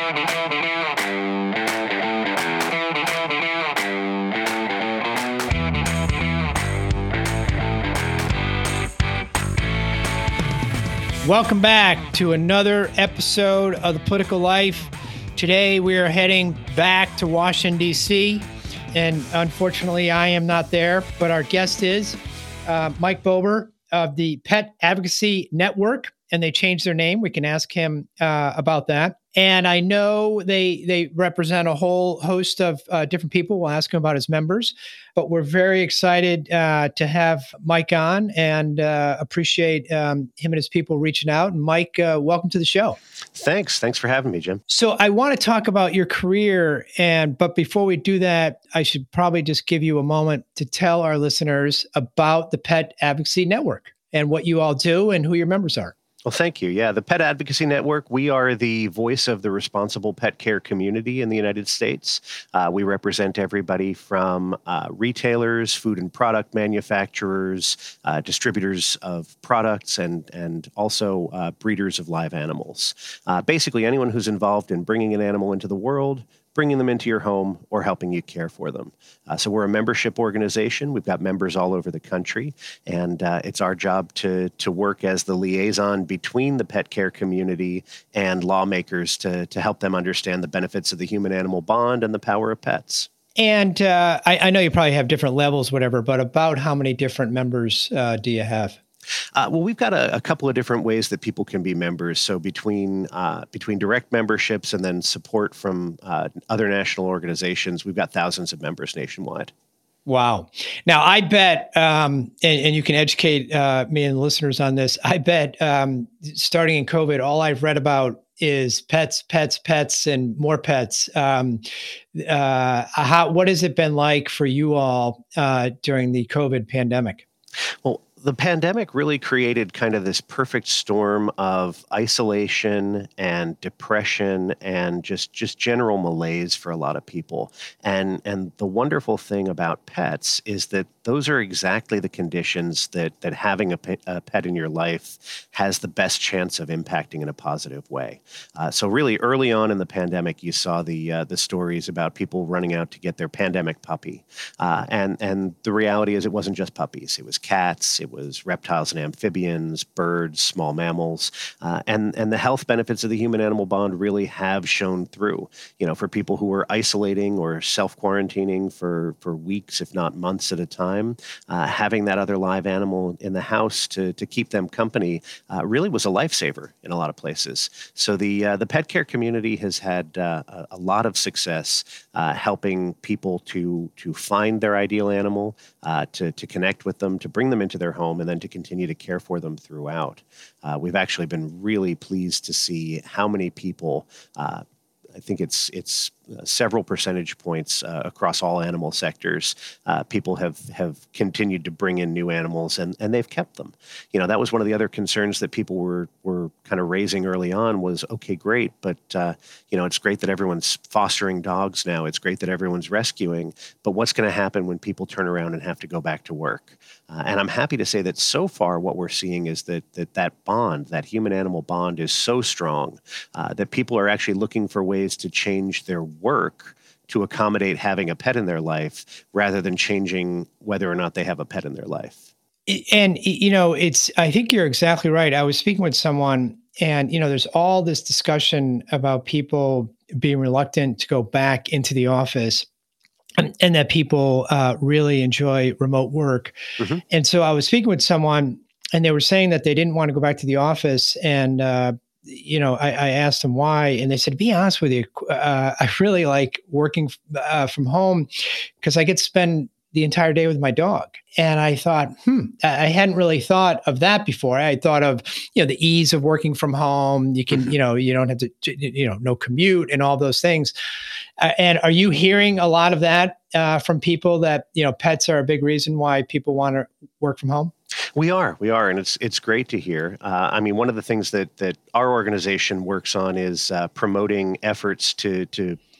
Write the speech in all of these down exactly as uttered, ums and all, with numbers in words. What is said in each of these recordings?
Welcome back to another episode of The Political Life. Today we are heading back to Washington, D C, and unfortunately I am not there, but our guest is uh, Mike Bober of the Pet Advocacy Network, and they changed their name. We can ask him uh, about that. And I know they they represent a whole host of uh, different people. We'll ask him about his members, but we're very excited uh, to have Mike on and uh, appreciate um, him and his people reaching out. And Mike, uh, welcome to the show. Thanks. Thanks for having me, Jim. So I want to talk about your career, and but before we do that, I should probably just give you a moment to tell our listeners about the Pet Advocacy Network and what you all do and who your members are. Well, thank you. Yeah, the Pet Advocacy Network, we are the voice of the responsible pet care community in the United States. Uh, we represent everybody from uh, retailers, food and product manufacturers, uh, distributors of products, and, and also uh, breeders of live animals. Uh, basically, anyone who's involved in bringing an animal into the world, bringing them into your home, or helping you care for them. Uh, so we're a membership organization. We've got members all over the country, and uh, it's our job to to work as the liaison between the pet care community and lawmakers to, to help them understand the benefits of the human-animal bond and the power of pets. And uh, I, I know you probably have different levels, whatever, but about how many different members uh, do you have? Uh, well, we've got a, a couple of different ways that people can be members. So between uh, between direct memberships and then support from uh, other national organizations, we've got thousands of members nationwide. Wow. Now, I bet, um, and, and you can educate uh, me and the listeners on this, I bet um, starting in COVID, all I've read about is pets, pets, pets, and more pets. Um, uh, how, what has it been like for you all uh, during the COVID pandemic? Well, the pandemic really created kind of this perfect storm of isolation and depression and just, just general malaise for a lot of people. And, and the wonderful thing about pets is that those are exactly the conditions that, that having a, pet, a pet in your life has the best chance of impacting in a positive way. Uh, so really early on in the pandemic, you saw the uh, the stories about people running out to get their pandemic puppy. Uh, and, and the reality is it wasn't just puppies. It was cats, it was reptiles and amphibians, birds, small mammals, uh, and, and the health benefits of the human-animal bond really have shown through. You know, for people who were isolating or self-quarantining for, for weeks, if not months at a time, uh, having that other live animal in the house to, to keep them company uh, really was a lifesaver in a lot of places. So the uh, the pet care community has had uh, a, a lot of success uh, helping people to to find their ideal animal, uh, to to connect with them, to bring them into their home, and then to continue to care for them throughout. Uh, we've actually been really pleased to see how many people, uh, I think it's it's uh, several percentage points uh, across all animal sectors. Uh, people have have continued to bring in new animals, and, and they've kept them. You know, that was one of the other concerns that people were were kind of raising early on was, okay, great, but uh, you know, it's great that everyone's fostering dogs now. It's great that everyone's rescuing, but what's going to happen when people turn around and have to go back to work? Uh, and I'm happy to say that so far what we're seeing is that that, that bond, that human-animal bond is so strong uh, that people are actually looking for ways to change their work to accommodate having a pet in their life rather than changing whether or not they have a pet in their life. And, you know, it's, I think you're exactly right. I was speaking with someone and, you know, there's all this discussion about people being reluctant to go back into the office and, and that people uh, really enjoy remote work. Mm-hmm. And so I was speaking with someone and they were saying that they didn't want to go back to the office. And, uh, you know, I, I asked them why, and they said, to be honest with you, uh, I really like working uh, from home because I get to spend the entire day with my dog. And I thought, hmm, I hadn't really thought of that before. I thought of, you know, the ease of working from home. You can, you know, you don't have to, you know, no commute and all those things. Uh, and are you hearing a lot of that uh, from people that, you know, pets are a big reason why people want to work from home? We are, we are, and it's it's great to hear. Uh, I mean, one of the things that that our organization works on is uh, promoting efforts to to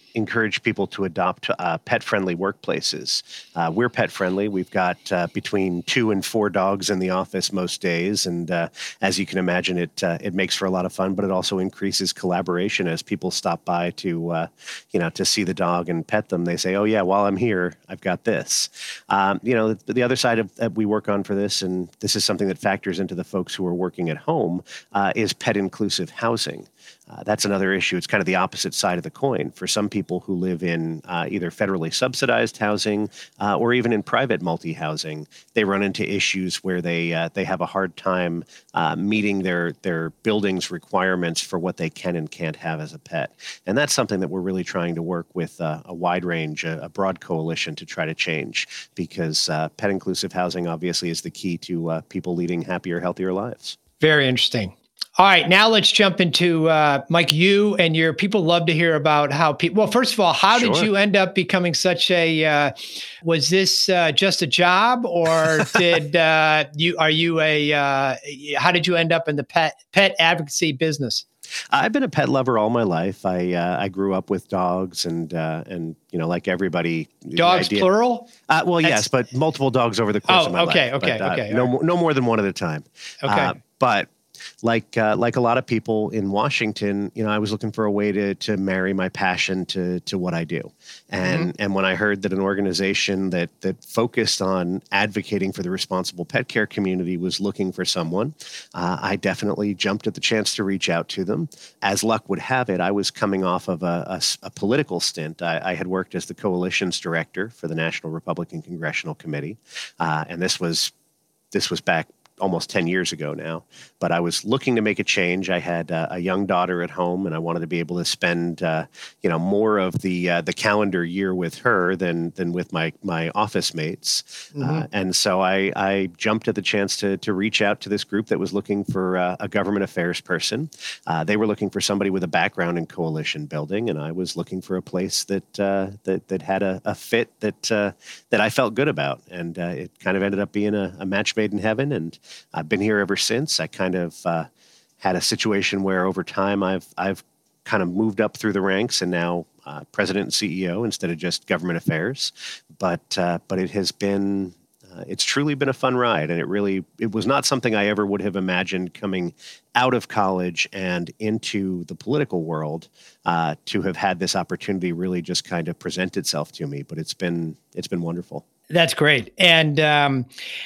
encourage people to adopt uh, pet-friendly workplaces. Uh, we're pet-friendly. We've got uh, between two and four dogs in the office most days, and uh, as you can imagine, it uh, it makes for a lot of fun. But it also increases collaboration as people stop by to uh, you know to see the dog and pet them. They say, "Oh yeah, while I'm here, I've got this." Um, you know, the, the other side of that we work on for this, and this is something that factors into the folks who are working at home, uh, is pet-inclusive housing. Uh, that's another issue. It's kind of the opposite side of the coin. For some people who live in uh, either federally subsidized housing uh, or even in private multi-housing, they run into issues where they uh, they have a hard time uh, meeting their their building's requirements for what they can and can't have as a pet. And that's something that we're really trying to work with uh, a wide range, a, a broad coalition to try to change, because uh, pet inclusive housing obviously is the key to uh, people leading happier, healthier lives. Very interesting. All right, now let's jump into uh, Mike. You and your people love to hear about how people. Well, first of all, how Sure. did you end up becoming such a? Uh, was this uh, just a job, or did uh, you? Are you a? Uh, how did you end up in the pet pet advocacy business? I've been a pet lover all my life. I uh, I grew up with dogs, and uh, and you know, like everybody, Dogs idea, plural? Uh, well, That's, yes, but multiple dogs over the course oh, of my okay, life. okay, but, uh, okay, No, right. more, no more than one at a time. Okay, uh, but. Like uh, like a lot of people in Washington, you know, I was looking for a way to to marry my passion to to what I do, and mm-hmm. and when I heard that an organization that that focused on advocating for the responsible pet care community was looking for someone, uh, I definitely jumped at the chance to reach out to them. As luck would have it, I was coming off of a, a, a political stint. I, I had worked as the coalitions director for the National Republican Congressional Committee, uh, and this was this was back almost ten years ago now, but I was looking to make a change. I had uh, a young daughter at home, and I wanted to be able to spend, uh, you know, more of the uh, the calendar year with her than than with my my office mates. Mm-hmm. Uh, and so I I jumped at the chance to to reach out to this group that was looking for uh, a government affairs person. Uh, they were looking for somebody with a background in coalition building, and I was looking for a place that uh, that that had a, a fit that uh, that I felt good about. And uh, it kind of ended up being a, a match made in heaven, and I've been here ever since. I kind of uh, had a situation where over time I've I've kind of moved up through the ranks, and now uh, president and C E O instead of just government affairs. But uh, but it has been uh, it's truly been a fun ride, and it really it was not something I ever would have imagined coming out of college and into the political world uh, to have had this opportunity really just kind of present itself to me. But it's been it's been wonderful. That's great. And um,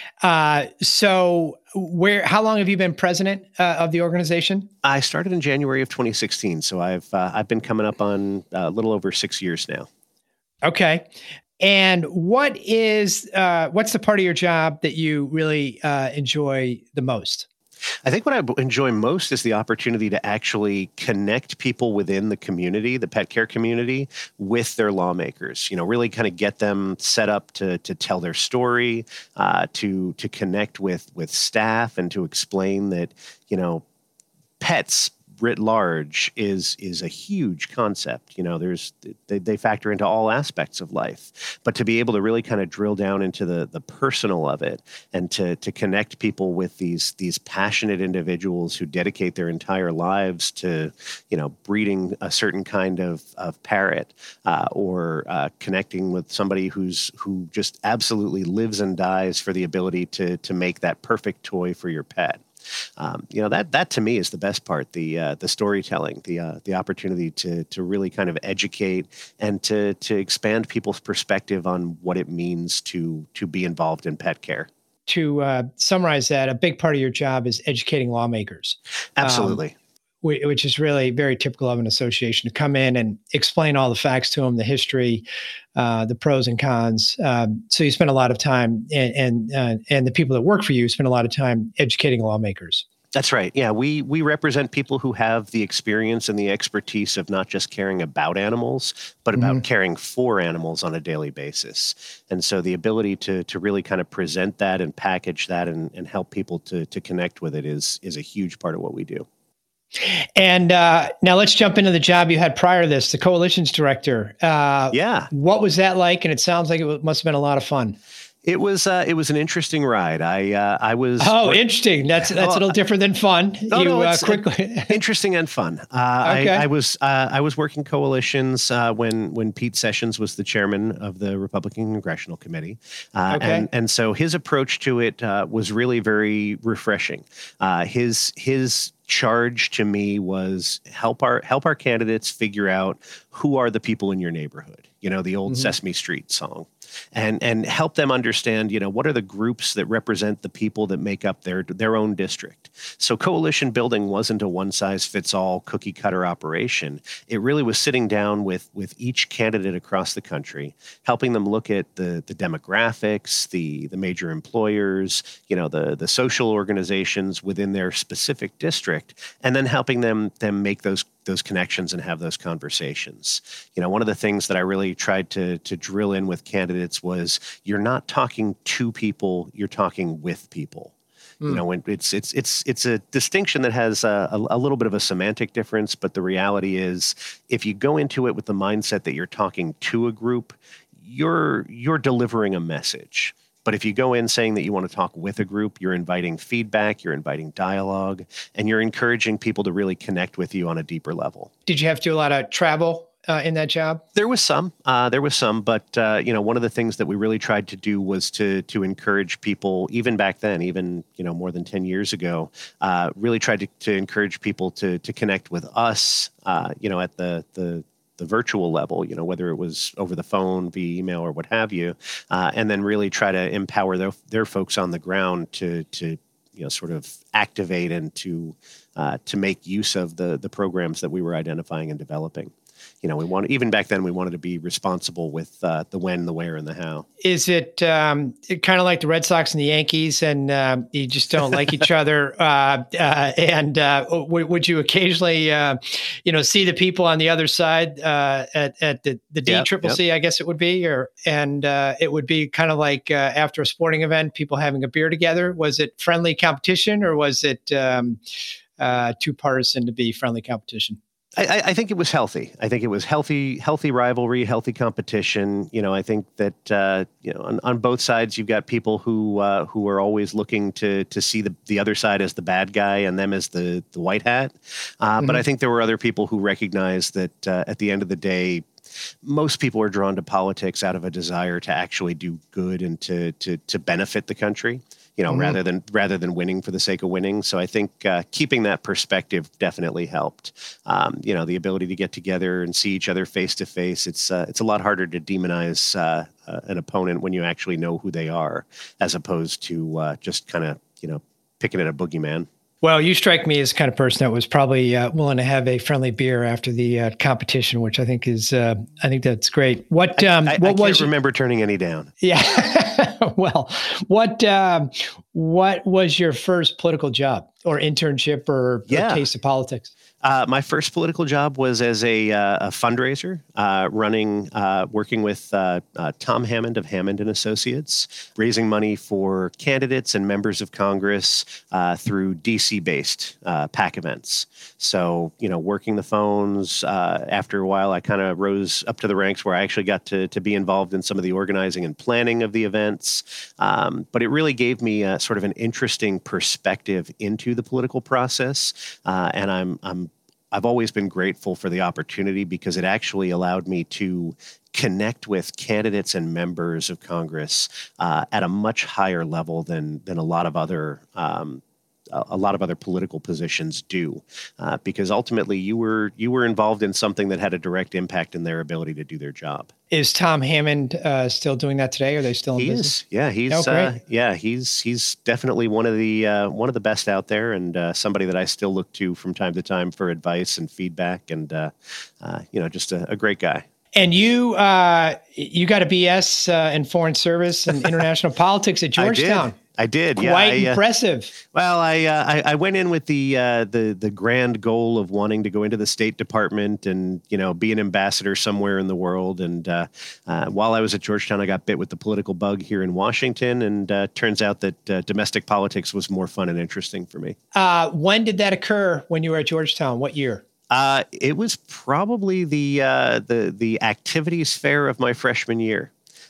uh, so, where? How long have you been president uh, of the organization? I started in January of twenty sixteen, so I've uh, I've been coming up on a little over six years now. Okay. And what is uh, what's the part of your job that you really uh, enjoy the most? I think what I enjoy most is the opportunity to actually connect people within the community, the pet care community, with their lawmakers. You know, really kind of get them set up to to tell their story, uh, to to connect with with staff, and to explain that, you know, pets writ large is is a huge concept. You know, there's they, they factor into all aspects of life, but to be able to really kind of drill down into the the personal of it, and to to connect people with these these passionate individuals who dedicate their entire lives to, you know, breeding a certain kind of of parrot, uh, or uh, connecting with somebody who's who just absolutely lives and dies for the ability to to make that perfect toy for your pet. Um, you know, that that to me is the best part, the uh, the storytelling, the uh, the opportunity to to really kind of educate and to to expand people's perspective on what it means to to be involved in pet care. To uh, summarize that, a big part of your job is educating lawmakers. Absolutely. Um, which is really very typical of an association, to come in and explain all the facts to them, the history, uh, the pros and cons. Um, so you spend a lot of time, and and, uh, and the people that work for you spend a lot of time educating lawmakers. That's right. Yeah, we we represent people who have the experience and the expertise of not just caring about animals, but about mm-hmm. caring for animals on a daily basis. And so the ability to to really kind of present that and package that and, and help people to to connect with it is is a huge part of what we do. And uh, now let's jump into the job you had prior to this, the coalitions director. Uh, yeah. What was that like? And it sounds like it must have been a lot of fun. It was uh, it was an interesting ride. I uh, I was oh or, interesting. That's that's well, a little different than fun. No, you no, uh, quickly interesting and fun. Uh, okay. I, I was uh, I was working coalitions uh, when when Pete Sessions was the chairman of the Republican Congressional Committee, uh, okay. and and so his approach to it uh, was really very refreshing. Uh, his his charge to me was help our help our candidates figure out who are the people in your neighborhood. You know, the old mm-hmm. Sesame Street song. And and help them understand, you know, what are the groups that represent the people that make up their their own district. So coalition building wasn't a one-size-fits-all cookie-cutter operation. It really was sitting down with with each candidate across the country, helping them look at the the demographics, the the major employers, you know, the the social organizations within their specific district, and then helping them them make those those connections and have those conversations. You know, one of the things that I really tried to to drill in with candidates was you're not talking to people, you're talking with people. Mm. You know, when it's it's it's it's a distinction that has a, a, a little bit of a semantic difference, but the reality is if you go into it with the mindset that you're talking to a group, you're you're delivering a message. But if you go in saying that you want to talk with a group, you're inviting feedback, you're inviting dialogue, and you're encouraging people to really connect with you on a deeper level. Did you have to do a lot of travel uh, in that job? There was some, uh, there was some, but uh, you know, one of the things that we really tried to do was to to encourage people, even back then, even you know, more than ten years ago, uh, really tried to, to encourage people to to connect with us, uh, you know, at the the the virtual level, you know, whether it was over the phone, via email, or what have you, uh, and then really try to empower their their folks on the ground to to you know sort of activate and to uh, to make use of the the programs that we were identifying and developing. You know, we want even back then we wanted to be responsible with uh, the when, the where, and the how. Is it, um, it kind of like the Red Sox and the Yankees, and um, you just don't like each other? Uh, uh, and uh, w- would you occasionally, uh, you know, see the people on the other side uh, at at the the D Triple C, I guess it would be, or and uh, it would be kind of like uh, after a sporting event, people having a beer together. Was it friendly competition, or was it um, uh, too partisan to be friendly competition? I, I think it was healthy. I think it was healthy, healthy rivalry, healthy competition. You know, I think that uh, you know on, on both sides you've got people who uh, who are always looking to to see the, the other side as the bad guy and them as the the white hat. Uh, mm-hmm. But I think there were other people who recognized that uh, at the end of the day, most people are drawn to politics out of a desire to actually do good and to to to benefit the country. You know, mm-hmm. rather than rather than winning for the sake of winning. So I think uh, keeping that perspective definitely helped. Um, you know, the ability to get together and see each other face to face. It's uh, it's a lot harder to demonize uh, uh, an opponent when you actually know who they are, as opposed to uh, just kind of you know picking at a boogeyman. Well, you strike me as the kind of person that was probably uh, willing to have a friendly beer after the uh, competition, which I think is, uh, I think that's great. What, um, I, I, what I can't was remember turning any down. Yeah. Well, what, um, what was your first political job or internship or, yeah. or taste of politics? Uh, my first political job was as a, uh, a fundraiser, uh, running, uh, working with uh, uh, Tom Hammond of Hammond and Associates, raising money for candidates and members of Congress uh, through D C-based uh, PAC events. So, you know, working the phones. Uh, after a while, I kind of rose up to the ranks where I actually got to to be involved in some of the organizing and planning of the events. Um, but it really gave me a, sort of an interesting perspective into the political process, uh, and I'm I'm. I've always been grateful for the opportunity because it actually allowed me to connect with candidates and members of Congress uh, at a much higher level than than a lot of other um, a lot of other political positions do, uh, because ultimately you were you were involved in something that had a direct impact in their ability to do their job. Is Tom Hammond uh, still doing that today? Are they still in he business? Is. Yeah, he's oh, uh, yeah he's he's definitely one of the uh, one of the best out there, and uh, somebody that I still look to from time to time for advice and feedback, and uh, uh, you know, just a, a great guy. And you uh, you got a B S uh, in foreign service and international politics at Georgetown. I did. I did. Quite yeah, I, uh, impressive. Well, I, uh, I I went in with the uh, the the grand goal of wanting to go into the State Department and you know be an ambassador somewhere in the world. And uh, uh, while I was at Georgetown, I got bit with the political bug here in Washington. And uh, turns out that uh, domestic politics was more fun and interesting for me. Uh, when did that occur? When you were at Georgetown? What year? Uh, it was probably the uh, the the activities fair of my freshman year.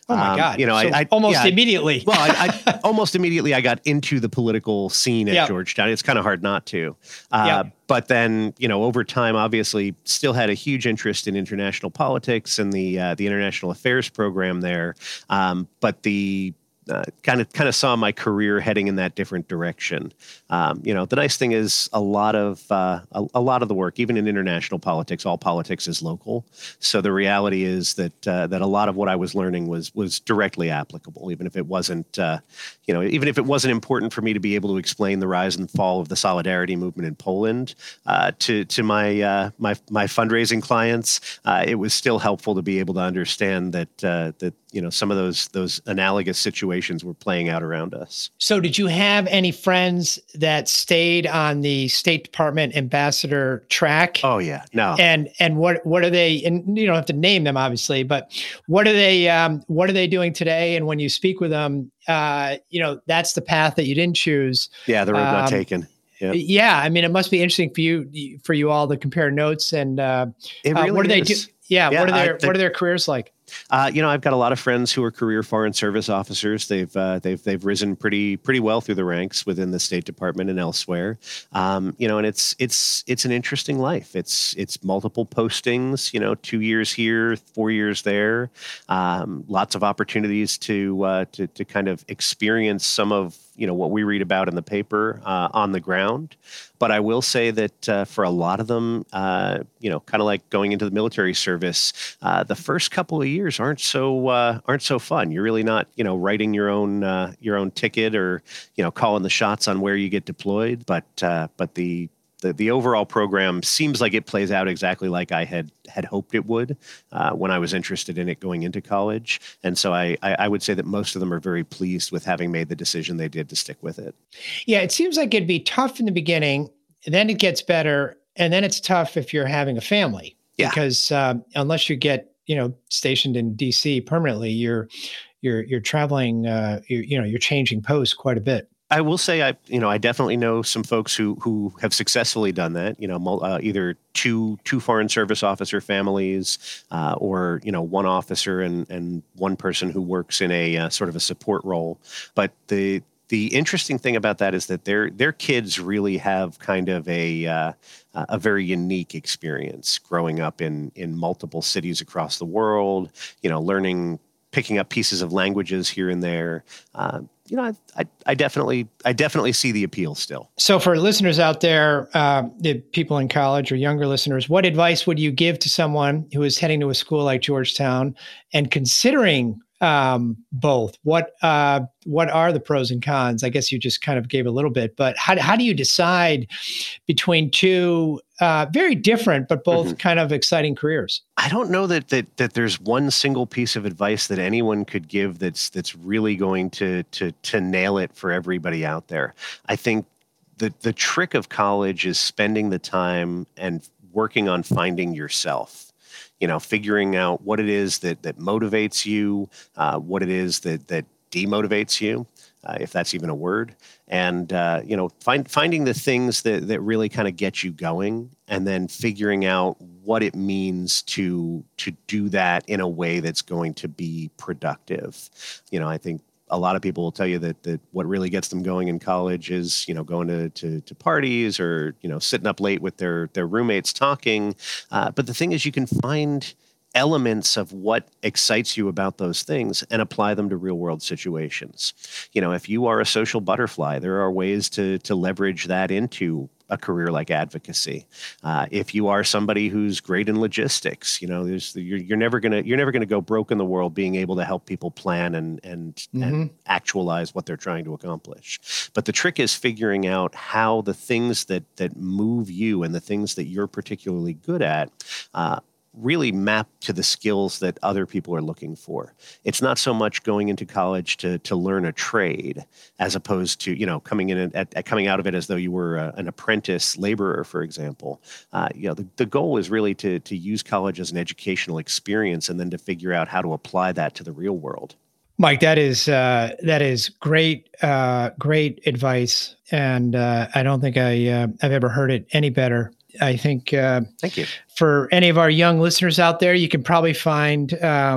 Oh my Um, God. you know, So I, I almost yeah, immediately. well, I, I almost immediately I got into the political scene at Yep. Georgetown. It's kind of hard not to. Uh, Yep. but then, you know, over time, obviously, still had a huge interest in international politics and the uh, the international affairs program there. Um, but the kind of kind of saw my career heading in that different direction. Um, you know, the nice thing is a lot of uh, a, a lot of the work, even in international politics, all politics is local. So the reality is that uh, that a lot of what I was learning was was directly applicable, even if it wasn't, uh, you know, even if it wasn't important for me to be able to explain the rise and fall of the Solidarity movement in Poland uh, to to my uh, my my fundraising clients. Uh, it was still helpful to be able to understand that uh, that you know some of those those analogous situations were playing out around us. So did you have any friends that stayed on the State Department ambassador track? Oh yeah, no. And and what what are they? And you don't have to name them, obviously, but what are they? Um, what are they doing today? And when you speak with them, uh, you know that's the path that you didn't choose. Yeah, the road um, not taken. Yep. Yeah, I mean, it must be interesting for you for you all to compare notes and uh, it really uh, what do is. they do? Yeah, yeah what are their I, the, what are their careers like? Uh, you know, I've got a lot of friends who are career Foreign Service officers. They've uh, they've they've risen pretty pretty well through the ranks within the State Department and elsewhere. Um, you know, and it's it's it's an interesting life. It's it's multiple postings. You know, two years here, four years there. Um, lots of opportunities to uh, to to kind of experience some of you know what we read about in the paper uh, on the ground. But I will say that uh, for a lot of them, uh, you know, kind of like going into the military service, uh, the first couple of years aren't so uh, aren't so fun. You're really not, you know, writing your own uh, your own ticket or you know calling the shots on where you get deployed. But uh, but the The, the overall program seems like it plays out exactly like I had had hoped it would uh, when I was interested in it going into college. And so I, I, I would say that most of them are very pleased with having made the decision they did to stick with it. Yeah, it seems like it'd be tough in the beginning, then it gets better, and then it's tough if you're having a family. Yeah. Because uh, unless you get you know stationed in D C permanently, you're you're you're traveling. Uh, you're, you know, you're changing posts quite a bit. I will say, I you know, I definitely know some folks who who have successfully done that. You know, uh, either two two Foreign Service officer families, uh, or you know, one officer and and one person who works in a uh, sort of a support role. But the the interesting thing about that is that their their kids really have kind of a uh, a very unique experience growing up in in multiple cities across the world. You know, learning. Picking up pieces of languages here and there, uh, you know, I, I, I definitely, I definitely see the appeal still. So, for listeners out there, uh, the people in college or younger listeners, what advice would you give to someone who is heading to a school like Georgetown and considering um, both? What uh, what are the pros and cons? I guess you just kind of gave a little bit, but how how do you decide between two uh, very different but both mm-hmm. kind of exciting careers? I don't know that that that there's one single piece of advice that anyone could give that's that's really going to to to nail it for everybody out there. I think the the trick of college is spending the time and working on finding yourself. You know, figuring out what it is that that motivates you, uh, what it is that that demotivates you, uh, if that's even a word, and uh, you know, find finding the things that that really kind of get you going, and then figuring out what it means to to do that in a way that's going to be productive. You know, I think a lot of people will tell you that that what really gets them going in college is, you know, going to to, to parties or, you know, sitting up late with their their roommates talking. Uh, but the thing is, you can find elements of what excites you about those things and apply them to real world situations. You know, if you are a social butterfly, there are ways to to leverage that into a career like advocacy. Uh, if you are somebody who's great in logistics, you know, there's you're, you're never gonna you're never gonna go broke in the world being able to help people plan and and, mm-hmm. and actualize what they're trying to accomplish. But the trick is figuring out how the things that that move you and the things that you're particularly good at uh, really map to the skills that other people are looking for. It's not so much going into college to to learn a trade as opposed to, you know, coming in at, at coming out of it as though you were a, an apprentice laborer, for example. Uh, you know, the, the goal is really to to use college as an educational experience and then to figure out how to apply that to the real world. Mike, that is uh, that is great, uh, great advice, and uh, I don't think I uh, I've ever heard it any better. I think uh, Thank you. For any of our young listeners out there, you can probably find um,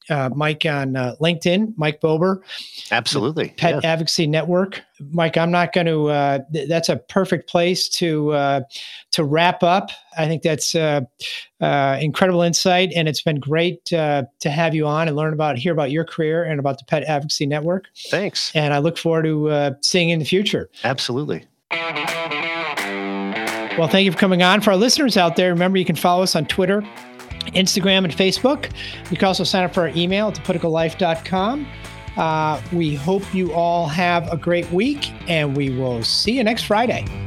uh, Mike on uh, LinkedIn, Mike Bober. Absolutely. Pet yeah. Advocacy Network. Mike, I'm not going to, uh, th- that's a perfect place to uh, to wrap up. I think that's uh, uh, incredible insight, and it's been great uh, to have you on and learn about, hear about your career and about the Pet Advocacy Network. Thanks. And I look forward to uh, seeing you in the future. Absolutely. Well, thank you for coming on. For our listeners out there, remember you can follow us on Twitter, Instagram, and Facebook. You can also sign up for our email at the political life dot com. Uh, we hope you all have a great week, and we will see you next Friday.